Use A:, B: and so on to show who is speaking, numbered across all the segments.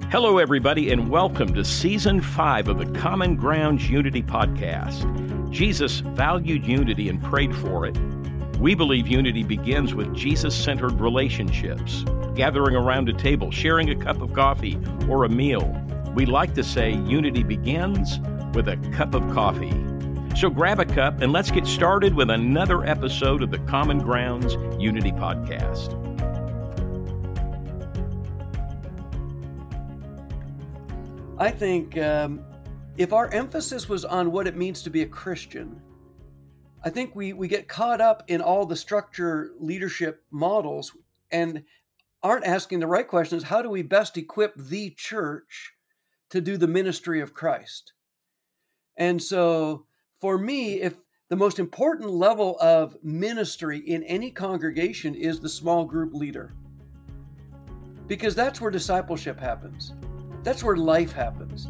A: Hello, everybody, and welcome to Season 5 of the Common Grounds Unity Podcast. Jesus valued unity and prayed for it. We believe unity begins with Jesus-centered relationships, gathering around a table, sharing a cup of coffee or a meal. We like to say unity begins with a cup of coffee. So grab a cup and let's get started with another episode of the Common Grounds Unity Podcast.
B: I think if our emphasis was on what it means to be a Christian, I think we get caught up in all the structure leadership models and aren't asking the right questions. How do we best equip the church to do the ministry of Christ? And so for me, if the most important level of ministry in any congregation is the small group leader, because that's where discipleship happens. That's where life happens.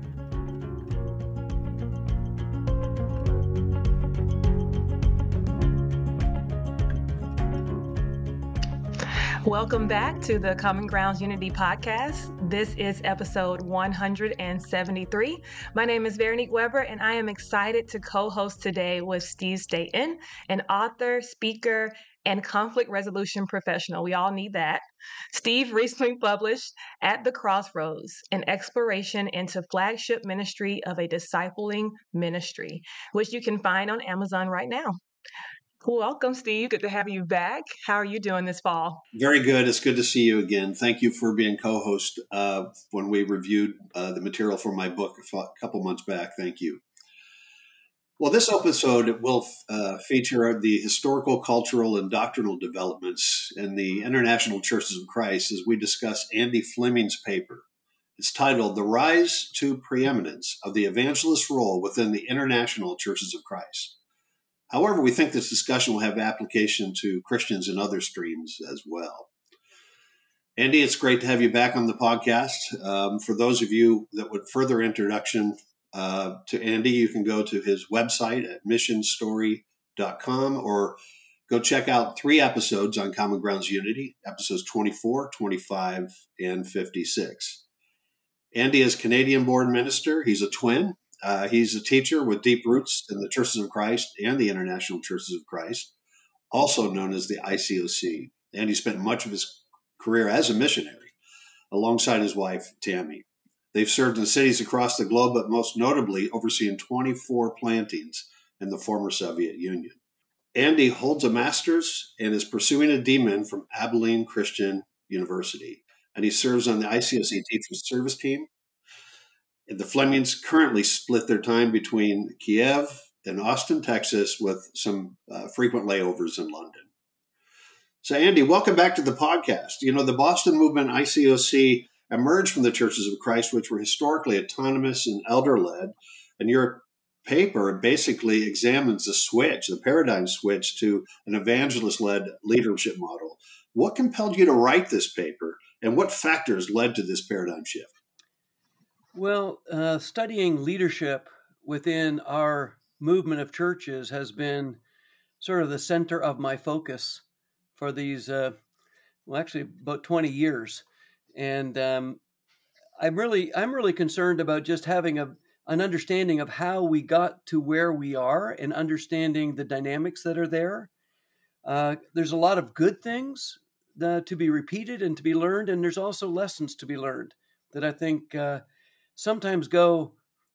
C: Welcome back to the Common Grounds Unity Podcast. This is episode 173. My name is Veronique Weber, and I am excited to co-host today with Steve Staten, an author, speaker, and conflict resolution professional. We all need that. Steve recently published At the Crossroads, an exploration into flagship ministry of a discipling ministry, which you can find on Amazon right now. Welcome, Steve. Good to have you back. How are you doing this fall?
D: Very good. It's good to see you again. Thank you for being co-host when we reviewed the material for my book a couple months back. Thank you. Well, this episode will feature the historical, cultural, and doctrinal developments in the International Churches of Christ as we discuss Andy Fleming's paper. It's titled The Rise to Preeminence of the Evangelist Role Within the International Churches of Christ. However, we think this discussion will have application to Christians in other streams as well. Andy, it's great to have you back on the podcast. For those of you that would further introduction to Andy, you can go to his website at missionstory.com or go check out 3 episodes on Common Grounds Unity, episodes 24, 25, and 56. Andy is Canadian-born minister. He's a twin. He's a teacher with deep roots in the Churches of Christ and the International Churches of Christ, also known as the ICOC. And he spent much of his career as a missionary alongside his wife, Tammy. They've served in cities across the globe, but most notably overseeing 24 plantings in the former Soviet Union. Andy holds a master's and is pursuing a DMin from Abilene Christian University. And he serves on the ICOC Teachers Service Team. The Flemings currently split their time between Kiev and Austin, Texas, with some frequent layovers in London. So, Andy, welcome back to the podcast. You know, the Boston movement, ICOC, emerged from the Churches of Christ, which were historically autonomous and elder-led. And your paper basically examines the paradigm switch to an evangelist-led leadership model. What compelled you to write this paper, and what factors led to this paradigm shift?
B: Well, studying leadership within our movement of churches has been sort of the center of my focus for these, actually about 20 years. And I'm really concerned about just having an understanding of how we got to where we are and understanding the dynamics that are there. There's a lot of good things to be repeated and to be learned, and there's also lessons to be learned that I think sometimes go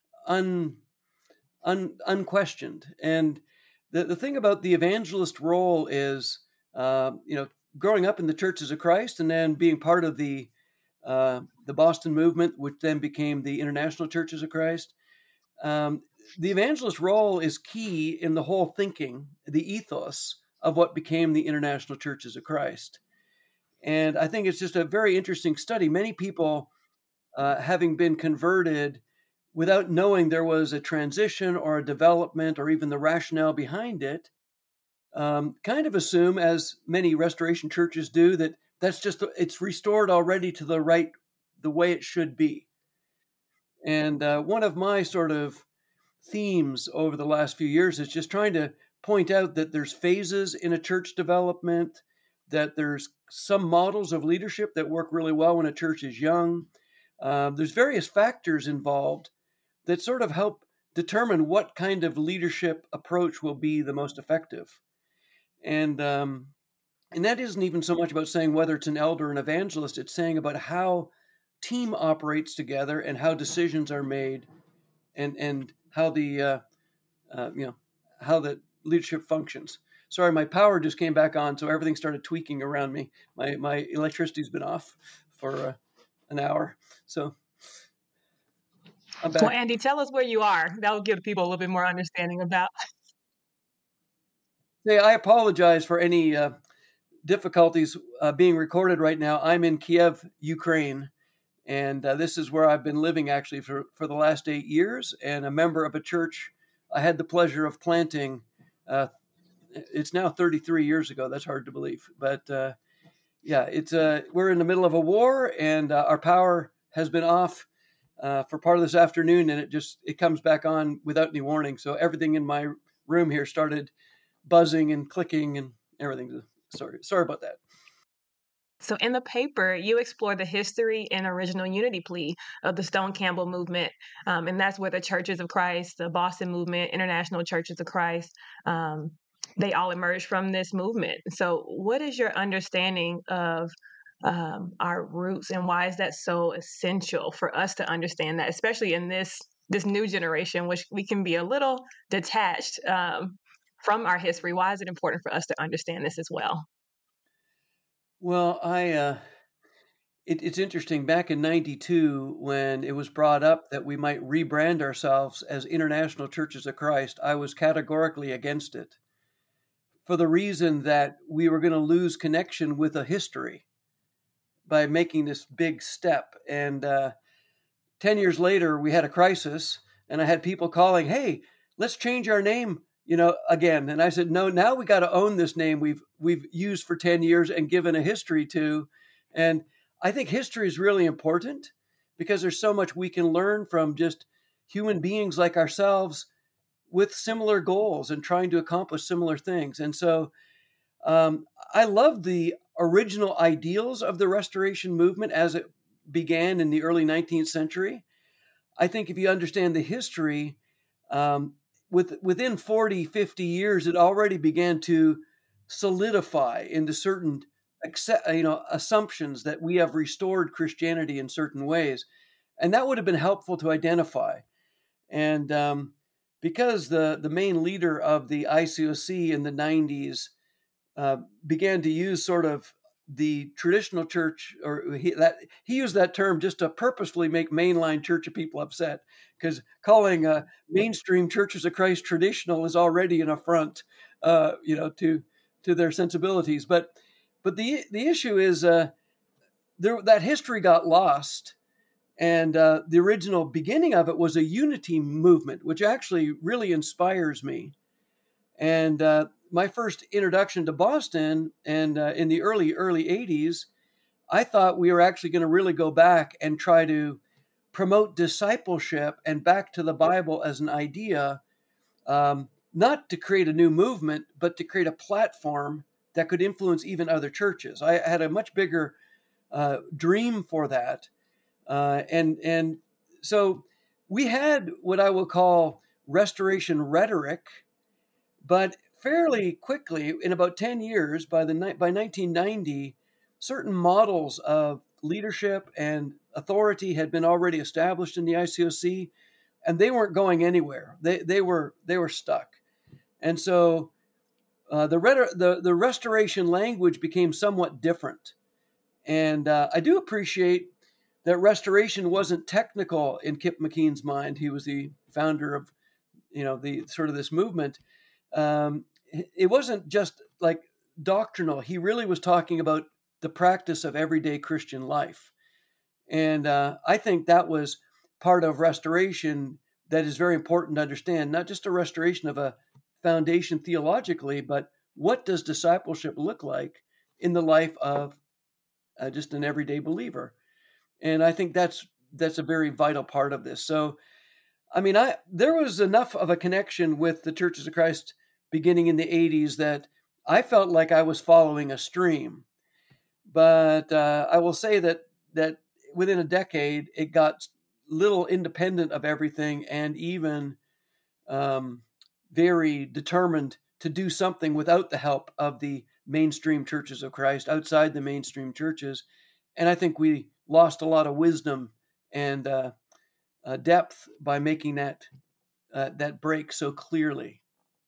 B: unquestioned. And the thing about the evangelist role is, growing up in the Churches of Christ and then being part of the Boston movement, which then became the International Churches of Christ. The evangelist role is key in the whole thinking, the ethos of what became the International Churches of Christ. And I think it's just a very interesting study. Many people, having been converted without knowing there was a transition or a development or even the rationale behind it, kind of assume, as many restoration churches do, that it's restored already to the way it should be. And one of my sort of themes over the last few years is just trying to point out that there's phases in a church development, that there's some models of leadership that work really well when a church is young. there's various factors involved that sort of help determine what kind of leadership approach will be the most effective. And that isn't even so much about saying whether it's an elder or an evangelist. It's saying about how team operates together and how decisions are made, and how the how the leadership functions. Sorry, my power just came back on, so everything started tweaking around me. My electricity's been off for an hour, so I'm back.
C: Well, Andy, tell us where you are. That will give people a little bit more understanding about.
B: Hey, I apologize for any difficulties being recorded right now. I'm in Kiev, Ukraine, and this is where I've been living actually for the last 8 years, and a member of a church I had the pleasure of planting. It's now 33 years ago. That's hard to believe, but yeah, it's we're in the middle of a war, and our power has been off for part of this afternoon, and it comes back on without any warning. So everything in my room here started buzzing and clicking and everything. Sorry about that.
C: So in the paper, you explore the history and original unity plea of the Stone Campbell movement. And that's where the Churches of Christ, the Boston movement, International Churches of Christ, they all emerged from this movement. So what is your understanding of our roots, and why is that so essential for us to understand that, especially in this new generation, which we can be a little detached from our history? Why is it important for us to understand this as well?
B: Well, it's interesting. Back in '92, when it was brought up that we might rebrand ourselves as International Churches of Christ, I was categorically against it, for the reason that we were going to lose connection with a history by making this big step. And 10 years later, we had a crisis, and I had people calling, "Hey, let's change our name, again." And I said, "No, now we got to own this name we've used for 10 years and given a history to." And I think history is really important because there's so much we can learn from just human beings like ourselves with similar goals and trying to accomplish similar things. And so I love the original ideals of the Restoration movement as it began in the early 19th century. I think if you understand the history, within 40, 50 years, it already began to solidify into certain assumptions that we have restored Christianity in certain ways. And that would have been helpful to identify. And because the main leader of the ICOC in the 90s began to use sort of the traditional church, or he used that term just to purposefully make mainline church people upset, because calling mainstream Churches of Christ traditional is already an affront, to their sensibilities. But the issue is that history got lost, and the original beginning of it was a unity movement, which actually really inspires me. And my first introduction to Boston, and in the early 80s, I thought we were actually going to really go back and try to promote discipleship and back to the Bible as an idea, not to create a new movement, but to create a platform that could influence even other churches. I had a much bigger dream for that. And so we had what I will call restoration rhetoric, but fairly quickly, in about 10 years, by 1990, certain models of leadership and authority had been already established in the ICOC, and they weren't going anywhere. They were stuck. And so the restoration language became somewhat different. And I do appreciate that restoration wasn't technical in Kip McKean's mind. He was the founder of, the sort of this movement. It wasn't just like doctrinal. He really was talking about the practice of everyday Christian life. And I think that was part of restoration that is very important to understand, not just a restoration of a foundation theologically, but what does discipleship look like in the life of just an everyday believer? And I think that's a very vital part of this. So, I mean, there was enough of a connection with the Churches of Christ beginning in the 80s that I felt like I was following a stream. But I will say that within a decade, it got little independent of everything, and even very determined to do something without the help of the mainstream churches of Christ, outside the mainstream churches. And I think we lost a lot of wisdom and depth by making that break so clearly.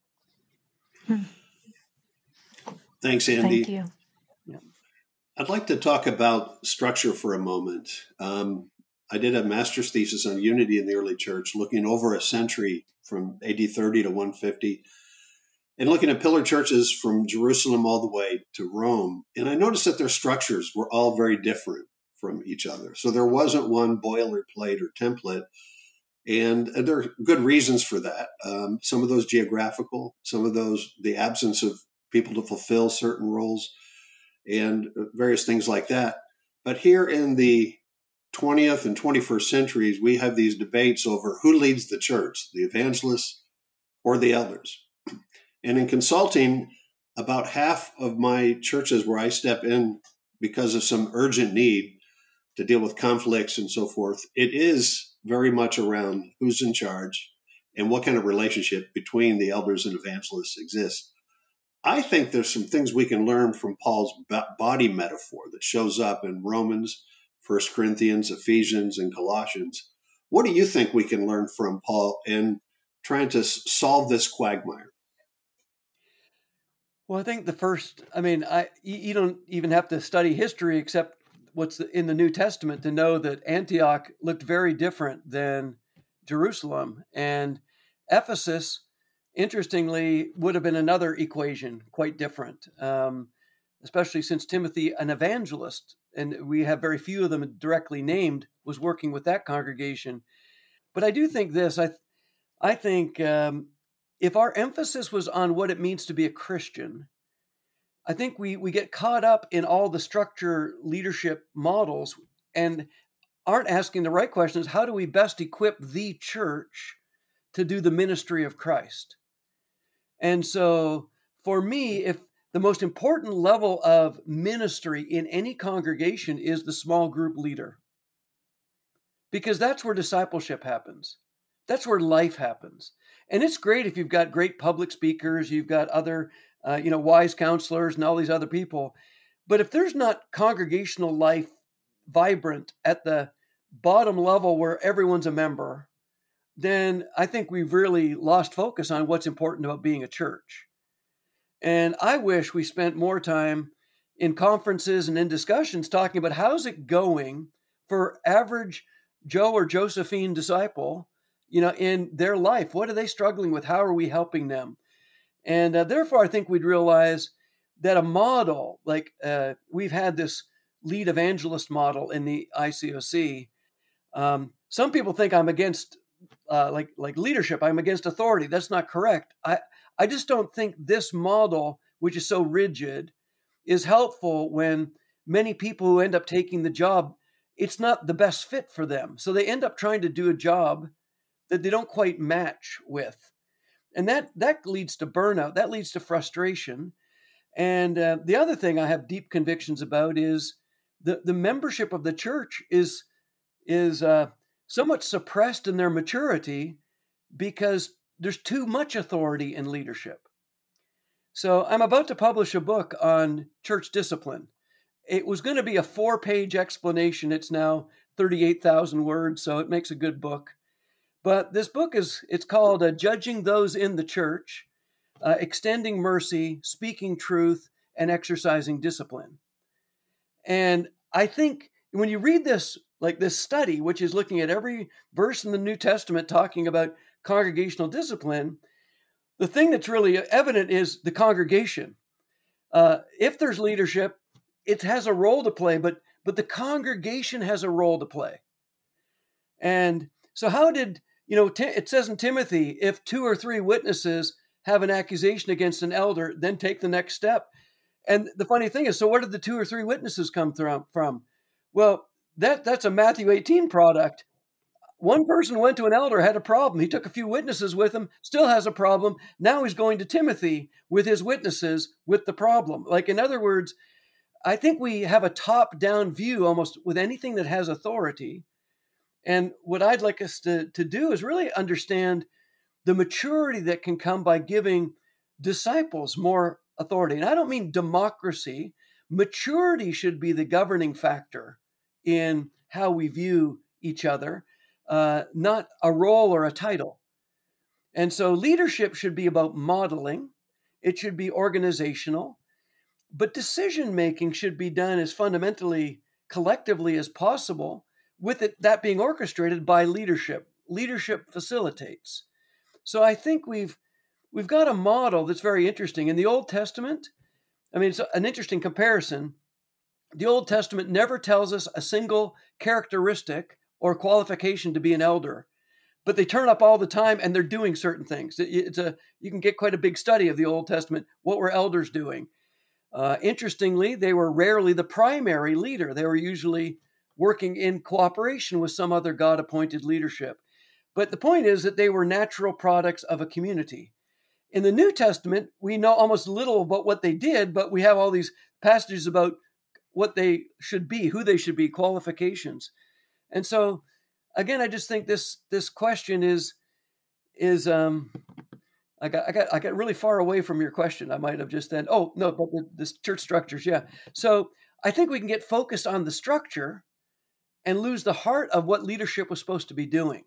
D: Thanks, Andy.
C: Thank you.
B: Yeah.
D: I'd like to talk about structure for a moment. I did a master's thesis on unity in the early church, looking over a century from AD 30 to 150, and looking at pillar churches from Jerusalem all the way to Rome. And I noticed that their structures were all very different from each other. So there wasn't one boilerplate or template. And there are good reasons for that. Some of those geographical, some of those the absence of people to fulfill certain roles, and various things like that. But here in the 20th and 21st centuries, we have these debates over who leads the church, the evangelists or the elders. And in consulting, about half of my churches where I step in because of some urgent need to deal with conflicts and so forth, it is very much around who's in charge and what kind of relationship between the elders and evangelists exists. I think there's some things we can learn from Paul's body metaphor that shows up in Romans, 1 Corinthians, Ephesians, and Colossians. What do you think we can learn from Paul in trying to solve this quagmire?
B: Well, I think you don't even have to study history except what's in the New Testament to know that Antioch looked very different than Jerusalem. And Ephesus, interestingly, would have been another equation, quite different, especially since Timothy, an evangelist, and we have very few of them directly named, was working with that congregation. But I do think this, I think if our emphasis was on what it means to be a Christian, I think we get caught up in all the structure leadership models and aren't asking the right questions. How do we best equip the church to do the ministry of Christ? And so for me, if the most important level of ministry in any congregation is the small group leader, because that's where discipleship happens. That's where life happens. And it's great if you've got great public speakers, you've got other, wise counselors and all these other people. But if there's not congregational life vibrant at the bottom level where everyone's a member, then I think we've really lost focus on what's important about being a church. And I wish we spent more time in conferences and in discussions talking about how's it going for average Joe or Josephine disciple, in their life. What are they struggling with? How are we helping them? And therefore, I think we'd realize that a model, like we've had this lead evangelist model in the ICOC. Some people think I'm against like leadership. I'm against authority. That's not correct. I just don't think this model, which is so rigid, is helpful when many people who end up taking the job, it's not the best fit for them. So they end up trying to do a job that they don't quite match with. And that leads to burnout. That leads to frustration. And the other thing I have deep convictions about is the membership of the church is somewhat suppressed in their maturity because there's too much authority in leadership. So I'm about to publish a book on church discipline. It was going to be a 4-page explanation. It's now 38,000 words, so it makes a good book. But this book it's called Judging Those in the Church, Extending Mercy, Speaking Truth, and Exercising Discipline. And I think when you read this, like this study, which is looking at every verse in the New Testament talking about congregational discipline, the thing that's really evident is the congregation. If there's leadership, it has a role to play, but the congregation has a role to play. And so how did, it says in Timothy, if 2 or 3 witnesses have an accusation against an elder, then take the next step. And the funny thing is, so where did the 2 or 3 witnesses come from? Well, that's a Matthew 18 product. One person went to an elder, had a problem. He took a few witnesses with him, still has a problem. Now he's going to Timothy with his witnesses with the problem. Like, in other words, I think we have a top-down view almost with anything that has authority. And what I'd like us to do is really understand the maturity that can come by giving disciples more authority. And I don't mean democracy. Maturity should be the governing factor in how we view each other, not a role or a title. And so leadership should be about modeling, it should be organizational, but decision making should be done as fundamentally collectively as possible, with it that being orchestrated by leadership. Leadership facilitates. So I think we've got a model that's very interesting. In the Old Testament, I mean, it's an interesting comparison. The Old Testament never tells us a single characteristic or qualification to be an elder, but they turn up all the time and they're doing certain things. You can get quite a big study of the Old Testament. What were elders doing? Interestingly, they were rarely the primary leader. They were usually working in cooperation with some other God-appointed leadership. But the point is that they were natural products of a community. In the New Testament, we know almost little about what they did, but we have all these passages about what they should be, who they should be, qualifications. And so, again, I just think this question is I got really far away from your question. I might have just then, oh, no, but the church structures, yeah. So I think we can get focused on the structure and lose the heart of what leadership was supposed to be doing.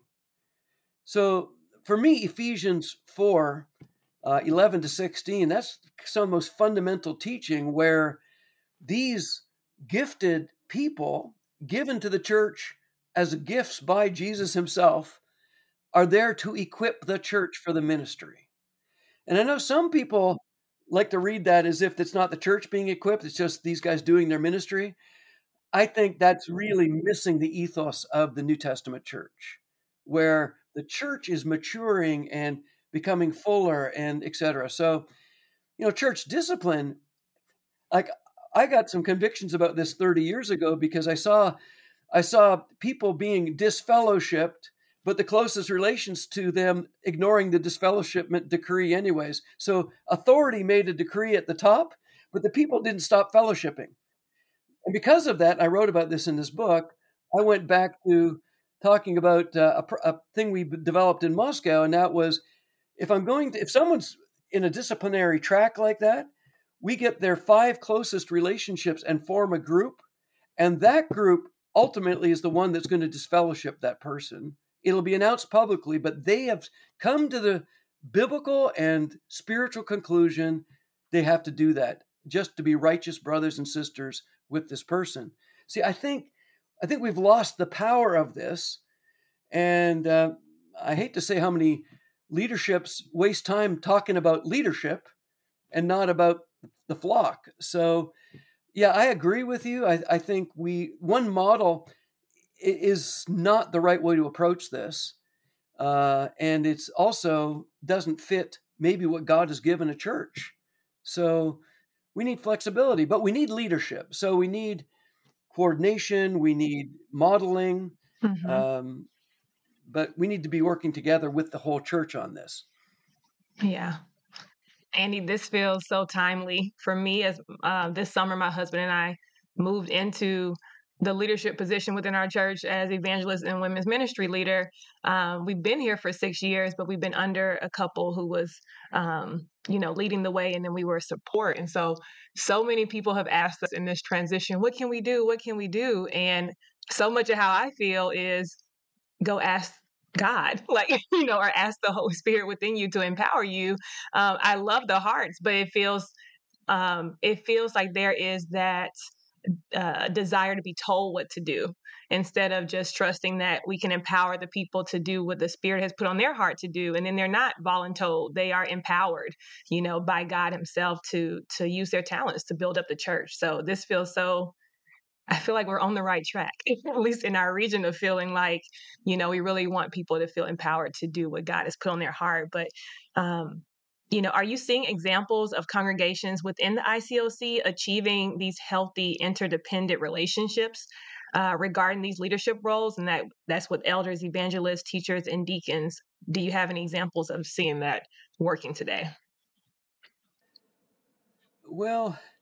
B: So for me, Ephesians 4, 11 to 16, that's some of the most fundamental teaching where these gifted people given to the church as gifts by Jesus himself are there to equip the church for the ministry. And I know some people like to read that as if it's not the church being equipped, it's just these guys doing their ministry. I think that's really missing the ethos of the New Testament church, where the church is maturing and becoming fuller and et cetera. So, church discipline, like I got some convictions about this 30 years ago because I saw people being disfellowshipped, but the closest relations to them ignoring the disfellowshipment decree anyways. So authority made a decree at the top, but the people didn't stop fellowshipping. And because of that, I wrote about this in this book. I went back to talking about a thing we developed in Moscow, and that was if someone's in a disciplinary track like that, we get their 5 closest relationships and form a group, and that group ultimately is the one that's going to disfellowship that person. It'll be announced publicly, but they have come to the biblical and spiritual conclusion they have to do that just to be righteous brothers and sisters with this person. See, I think we've lost the power of this, and I hate to say how many leaderships waste time talking about leadership and not about the flock. So, yeah, I agree with you. I think one model is not the right way to approach this, and it's also doesn't fit maybe what God has given a church. So we need flexibility, but we need leadership. So we need coordination, we need modeling, but we need to be working together with the whole church on this.
C: Yeah. Andy, this feels so timely for me as this summer, my husband and I moved into the leadership position within our church as evangelist and women's ministry leader. We've been here for 6 years, but we've been under a couple who was, leading the way, and then we were support. And so many people have asked us in this transition, what can we do? What can we do? And so much of how I feel is go ask God, or ask the Holy Spirit within you to empower you. I love the hearts, but it feels like there is that desire to be told what to do instead of just trusting that we can empower the people to do what the Spirit has put on their heart to do. And then they're not voluntold. They are empowered, by God himself to use their talents to build up the church. So this feels I feel like we're on the right track, at least in our region, of feeling like, we really want people to feel empowered to do what God has put on their heart. But, are you seeing examples of congregations within the ICOC achieving these healthy, interdependent relationships regarding these leadership roles? And that's with elders, evangelists, teachers, and deacons. Do you have any examples of seeing that working today?
B: Well,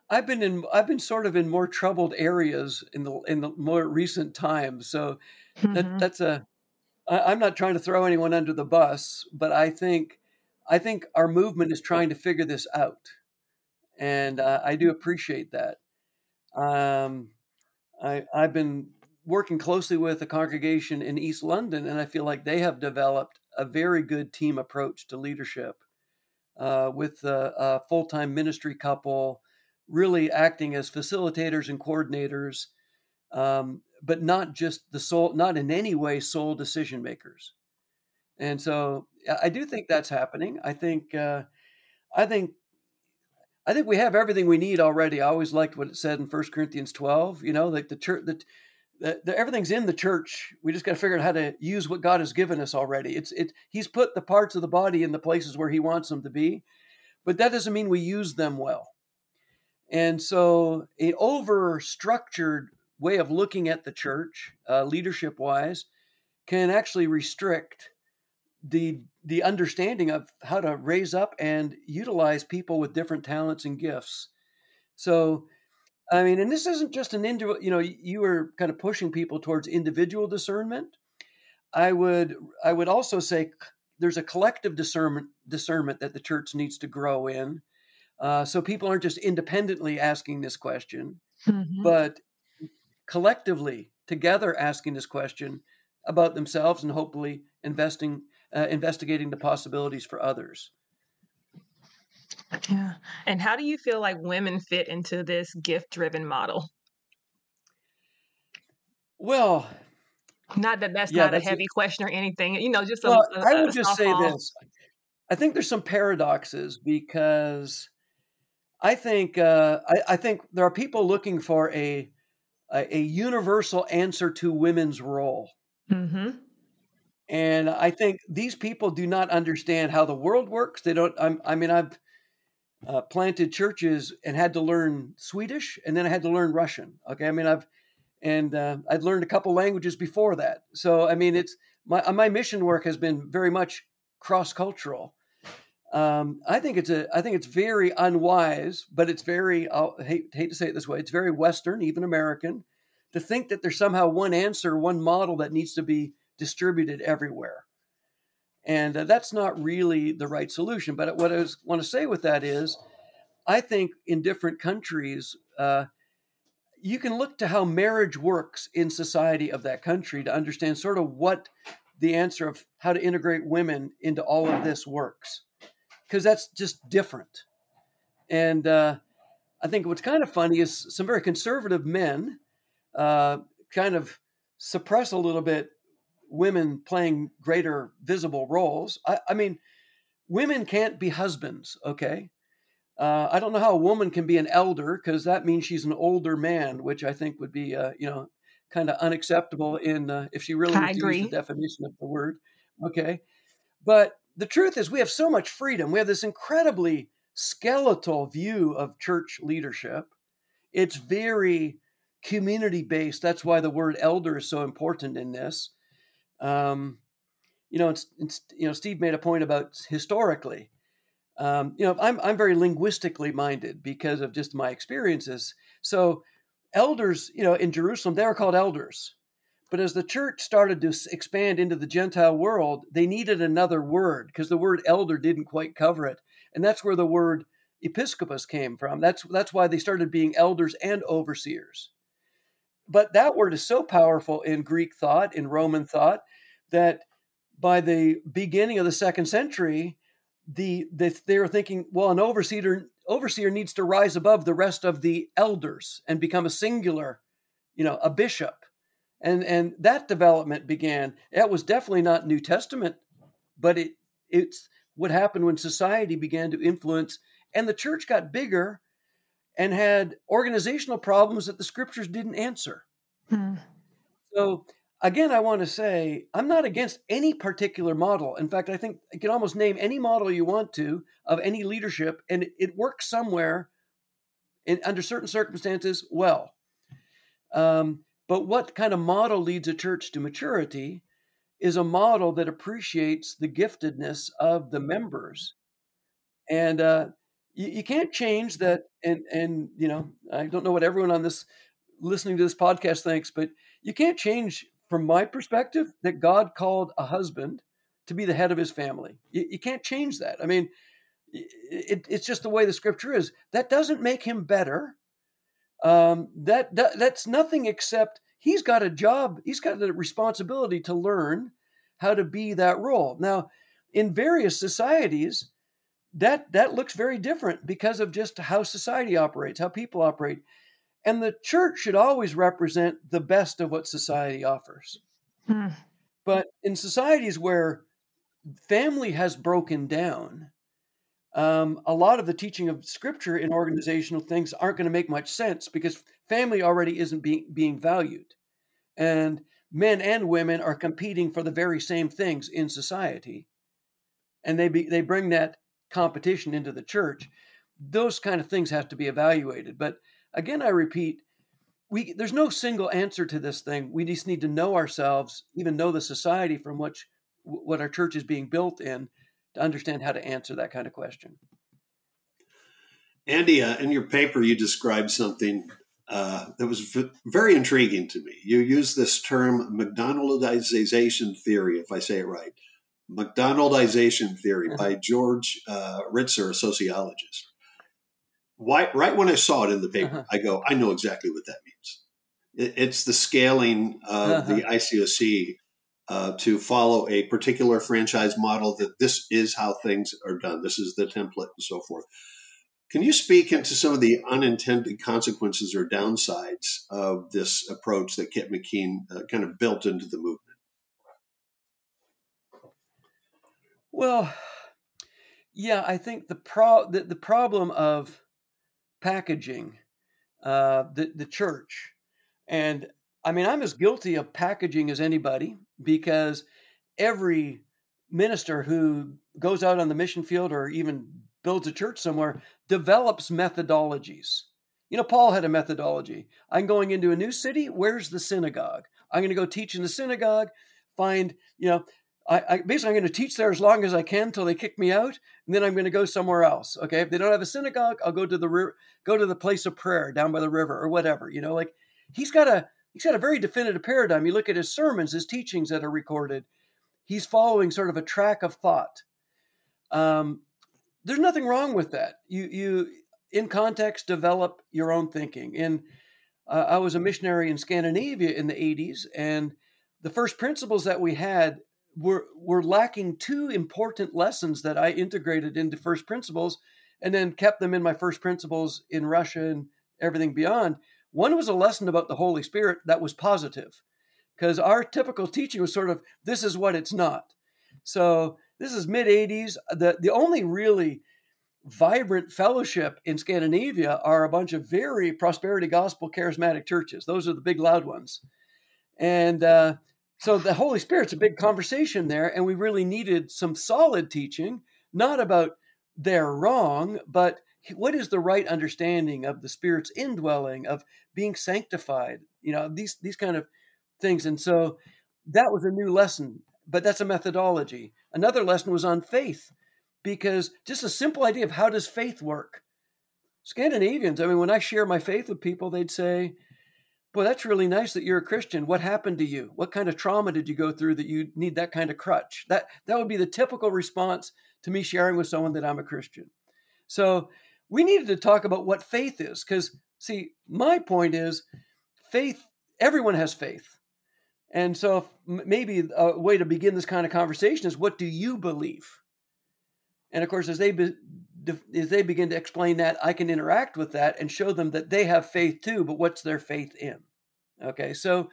B: I've been sort of in more troubled areas in the more recent times. So
C: Hmm.
B: that's I'm not trying to throw anyone under the bus, but I think our movement is trying to figure this out, and I do appreciate that. Um, I've been working closely with a congregation in East London, and I feel like they have developed a very good team approach to leadership with a full time ministry couple, really acting as facilitators and coordinators, but not just not in any way sole decision makers. And so I do think that's happening. I think I think we have everything we need already. I always liked what it said in 1 Corinthians 12. You know, like the church, everything's in the church. We just got to figure out how to use what God has given us already. He's put the parts of the body in the places where He wants them to be, but that doesn't mean we use them well. And so, a over structured way of looking at the church, leadership wise, can actually restrict the understanding of how to raise up and utilize people with different talents and gifts. So, I mean, and this isn't just an individual. You know, you were kind of pushing people towards individual discernment. I would I would also say there's a collective discernment that the church needs to grow in. So people aren't just independently asking this question,
C: Hmm.
B: but collectively together asking this question about themselves and hopefully investigating the possibilities for others.
C: Yeah. And how do you feel like women fit into this gift-driven model?
B: Well,
C: Not that that's
B: yeah,
C: not a
B: that's it.
C: heavy question or anything, just
B: Well, I
C: a
B: would just say
C: softball.
B: this. I think there's some paradoxes because I think there are people looking for a universal answer to women's role.
C: Hmm.
B: And I think these people do not understand how the world works. They don't. I mean, I've planted churches and had to learn Swedish, and then I had to learn Russian. Okay, I mean, I'd learned a couple languages before that. So I mean, it's my mission work has been very much cross cultural. I think it's very unwise, but it's very hate to say it this way. It's very Western, even American, to think that there's somehow one answer, one model that needs to be distributed everywhere, and that's not really the right solution. But what I want to say with that is, I think in different countries, you can look to how marriage works in society of that country to understand sort of what the answer of how to integrate women into all of this works, because that's just different. And I think what's kind of funny is some very conservative men uh, kind of suppress a little bit women playing greater visible roles. I mean, women can't be husbands, okay? I don't know how a woman can be an elder because that means she's an older man, which I think would be, kind of unacceptable in if she really
C: I
B: was to use the
C: agree.
B: definition of the word. Okay, but the truth is, we have so much freedom. We have this incredibly skeletal view of church leadership. It's very community based. That's why the word elder is so important in this. Um, Steve made a point about historically. I'm very linguistically minded because of just my experiences. So, elders, in Jerusalem, they were called elders. But as the church started to expand into the Gentile world, they needed another word because the word elder didn't quite cover it, and that's where the word episcopus came from. That's why they started being elders and overseers. But that word is so powerful in Greek thought, in Roman thought, that by the beginning of the second century, they were thinking, well, an overseer needs to rise above the rest of the elders and become a singular, a bishop, and that development began. That was definitely not New Testament, but it's what happened when society began to influence, and the church got bigger and had organizational problems that the scriptures didn't answer.
C: Hmm.
B: So again, I want to say I'm not against any particular model. In fact, I think you can almost name any model you want to of any leadership, and it works somewhere under certain circumstances well. But what kind of model leads a church to maturity is a model that appreciates the giftedness of the members. And You can't change that. And, I don't know what everyone on this listening to this podcast thinks, but you can't change, from my perspective, that God called a husband to be the head of his family. You can't change that. I mean, it's just the way the scripture is. That doesn't make him better. That's nothing except he's got a job. He's got a responsibility to learn how to be that role. Now, in various societies, that looks very different because of just how society operates, how people operate. And the church should always represent the best of what society offers.
C: Hmm.
B: But in societies where family has broken down, a lot of the teaching of scripture in organizational things aren't going to make much sense because family already isn't being valued. And men and women are competing for the very same things in society. And they bring that competition into the church. Those kind of things have to be evaluated. But again, I repeat, there's no single answer to this thing. We just need to know ourselves, even know the society from which what our church is being built in, to understand how to answer that kind of question.
D: Andy, in your paper, you described something that was very intriguing to me. You use this term McDonaldization theory, if I say it right. McDonaldization theory by George Ritzer, a sociologist. Right when I saw it in the paper, I go, I know exactly what that means. It's the scaling of the ICOC to follow a particular franchise model, that this is how things are done. This is the template and so forth. Can you speak into some of the unintended consequences or downsides of this approach that Kit McKean kind of built into the movement?
B: Well, yeah, I think the problem of packaging the church, and I mean, I'm as guilty of packaging as anybody, because every minister who goes out on the mission field or even builds a church somewhere develops methodologies. Paul had a methodology. I'm going into a new city. Where's the synagogue? I'm going to go teach in the synagogue. Find, I basically, I'm going to teach there as long as I can till they kick me out, and then I'm going to go somewhere else. Okay, if they don't have a synagogue, I'll go to the place of prayer down by the river or whatever. Like he's got a very definitive paradigm. You look at his sermons, his teachings that are recorded. He's following sort of a track of thought. There's nothing wrong with that. You in context develop your own thinking. And I was a missionary in Scandinavia in the 80s, and the first principles that we had were lacking two important lessons that I integrated into first principles and then kept them in my first principles in Russia and everything beyond. One was a lesson about the Holy Spirit that was positive, because our typical teaching was sort of, this is what it's not. So this is mid-80s. The only really vibrant fellowship in Scandinavia are a bunch of very prosperity gospel charismatic churches. Those are the big loud ones. And so the Holy Spirit's a big conversation there, and we really needed some solid teaching, not about they're wrong, but what is the right understanding of the Spirit's indwelling, of being sanctified, these kind of things. And so that was a new lesson, but that's a methodology. Another lesson was on faith, because just a simple idea of how does faith work. Scandinavians, I mean, when I share my faith with people, they'd say, boy, that's really nice that you're a Christian. What happened to you? What kind of trauma did you go through that you need that kind of crutch? That would be the typical response to me sharing with someone that I'm a Christian. So we needed to talk about what faith is, because, see, my point is faith, everyone has faith. And so maybe a way to begin this kind of conversation is, what do you believe? And of course, as they begin to explain that, I can interact with that and show them that they have faith too, but what's their faith in? Okay, so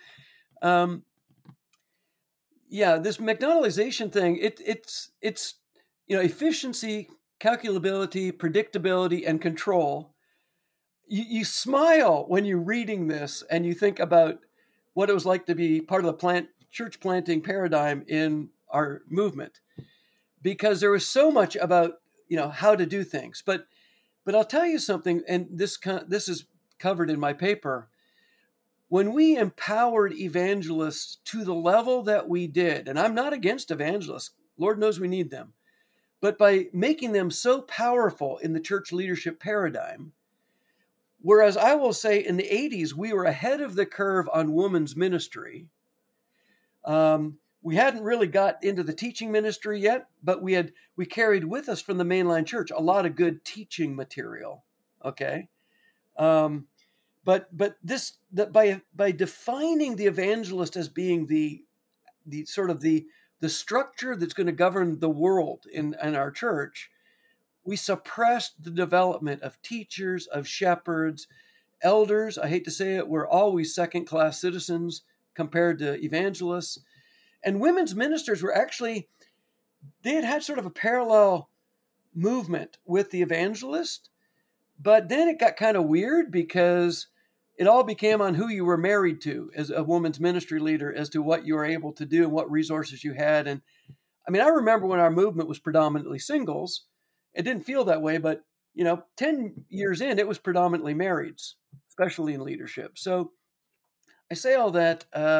B: this McDonaldization thing, it's efficiency, calculability, predictability, and control. You smile when you're reading this and you think about what it was like to be part of the church planting paradigm in our movement, because there was so much about how to do things. But I'll tell you something, and this is covered in my paper. When we empowered evangelists to the level that we did, and I'm not against evangelists, Lord knows we need them, but by making them so powerful in the church leadership paradigm. Whereas I will say in the 80s, we were ahead of the curve on women's ministry. We hadn't really got into the teaching ministry yet, but we carried with us from the mainline church a lot of good teaching material. Okay. But by defining the evangelist as being the sort of the structure that's going to govern the world in our church, we suppressed the development of teachers, of shepherds, elders. I hate to say it, we're always second-class citizens compared to evangelists. And women's ministers were actually, they had sort of a parallel movement with the evangelist, but then it got kind of weird because it all became on who you were married to as a woman's ministry leader, as to what you were able to do and what resources you had. And I mean, I remember when our movement was predominantly singles, it didn't feel that way, but 10 years in, it was predominantly marrieds, especially in leadership. So I say all that,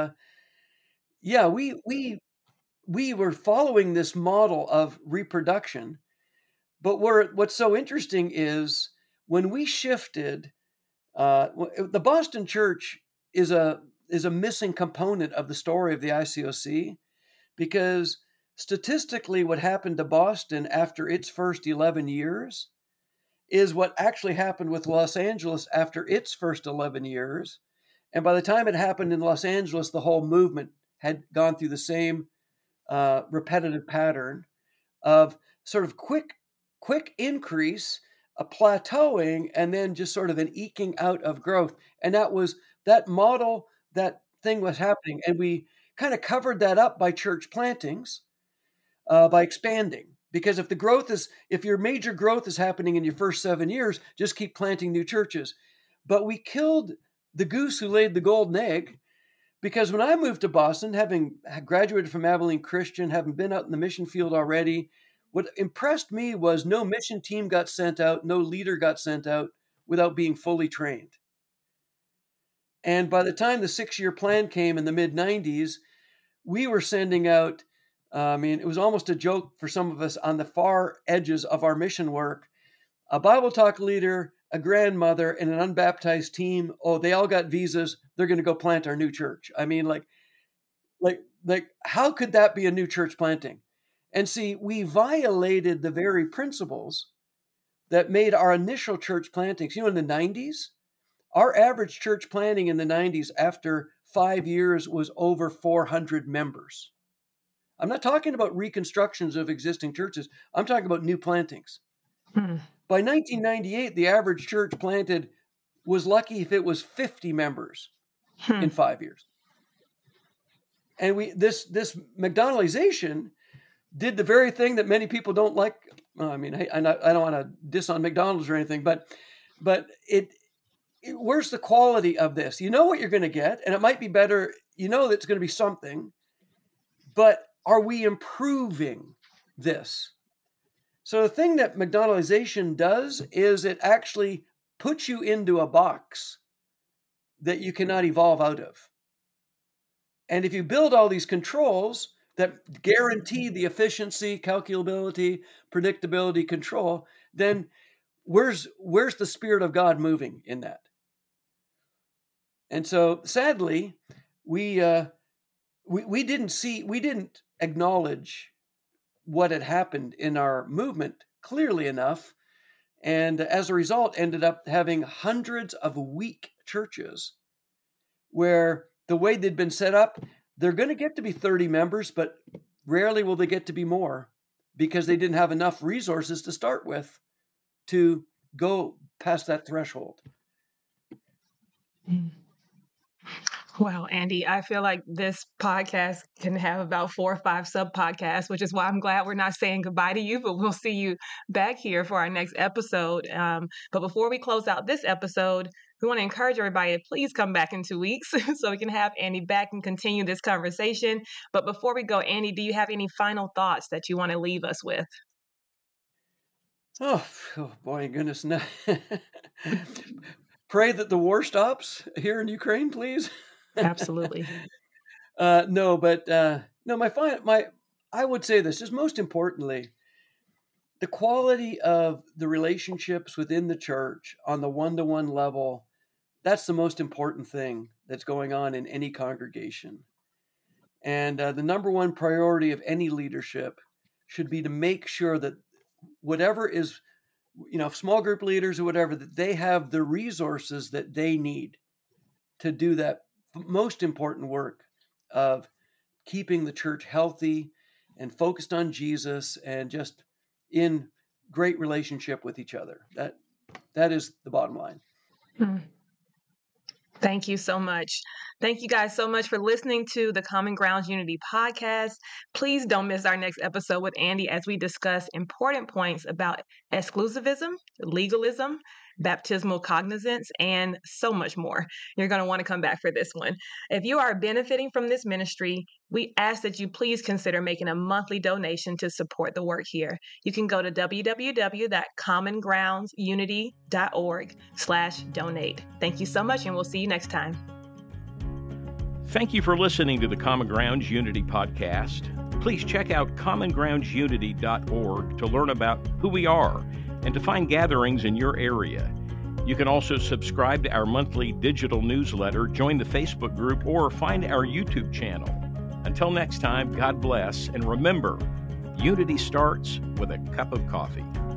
B: we were following this model of reproduction, but what's so interesting is when we shifted, the Boston Church is a missing component of the story of the ICOC, because statistically, what happened to Boston after its first 11 years is what actually happened with Los Angeles after its first 11 years. And by the time it happened in Los Angeles, the whole movement had gone through the same repetitive pattern of sort of quick increase, a plateauing, and then just sort of an eking out of growth. And that model, that thing was happening. And we kind of covered that up by church plantings, by expanding. Because if your major growth is happening in your first 7 years, just keep planting new churches. But we killed the goose who laid the golden egg, because when I moved to Boston, having graduated from Abilene Christian, having been out in the mission field already, what impressed me was no mission team got sent out, no leader got sent out without being fully trained. And by the time the 6-year plan came in the mid-90s, we were sending out, it was almost a joke for some of us on the far edges of our mission work, a Bible talk leader, a grandmother, and an unbaptized team. Oh, they all got visas. They're going to go plant our new church. I mean, like, how could that be a new church planting? And see, we violated the very principles that made our initial church plantings. In the 90s, our average church planting in the 90s after 5 years was over 400 members. I'm not talking about reconstructions of existing churches. I'm talking about new plantings. By 1998, the average church planted was lucky if it was 50 members in 5 years. And this McDonaldization did the very thing that many people don't like. I don't want to diss on McDonald's or anything, but where's the quality of this? You know what you're going to get, and it might be better. You know that it's going to be something, but are we improving this? So the thing that McDonaldization does is it actually puts you into a box that you cannot evolve out of. And if you build all these controls that guarantee the efficiency, calculability, predictability, control, then where's the Spirit of God moving in that? And so sadly, we didn't acknowledge what had happened in our movement clearly enough. And as a result, ended up having hundreds of weak churches where the way they'd been set up, they're going to get to be 30 members, but rarely will they get to be more because they didn't have enough resources to start with to go past that threshold.
C: Wow, Andy, I feel like this podcast can have about 4 or 5 sub-podcasts, which is why I'm glad we're not saying goodbye to you, but we'll see you back here for our next episode. But before we close out this episode, we want to encourage everybody to please come back in 2 weeks so we can have Andy back and continue this conversation. But before we go, Andy, do you have any final thoughts that you want to leave us with?
B: Oh boy, goodness. No. Pray that the war stops here in Ukraine, please.
C: Absolutely.
B: I would say this, just most importantly, the quality of the relationships within the church on the one-to-one level, that's the most important thing that's going on in any congregation. And the number one priority of any leadership should be to make sure that whatever is, small group leaders or whatever, that they have the resources that they need to do that most important work of keeping the church healthy and focused on Jesus and just in great relationship with each other. That is the bottom line.
C: Thank you so much. Thank you guys so much for listening to the Common Grounds Unity podcast. Please don't miss our next episode with Andy as we discuss important points about exclusivism, legalism, baptismal cognizance, and so much more. You're going to want to come back for this one. If you are benefiting from this ministry, we ask that you please consider making a monthly donation to support the work here. You can go to www.commongroundsunity.org/donate. Thank you so much, and we'll see you next time.
A: Thank you for listening to the Common Grounds Unity podcast. Please check out commongroundsunity.org to learn about who we are and to find gatherings in your area. You can also subscribe to our monthly digital newsletter, join the Facebook group, or find our YouTube channel. Until next time, God bless, and remember, unity starts with a cup of coffee.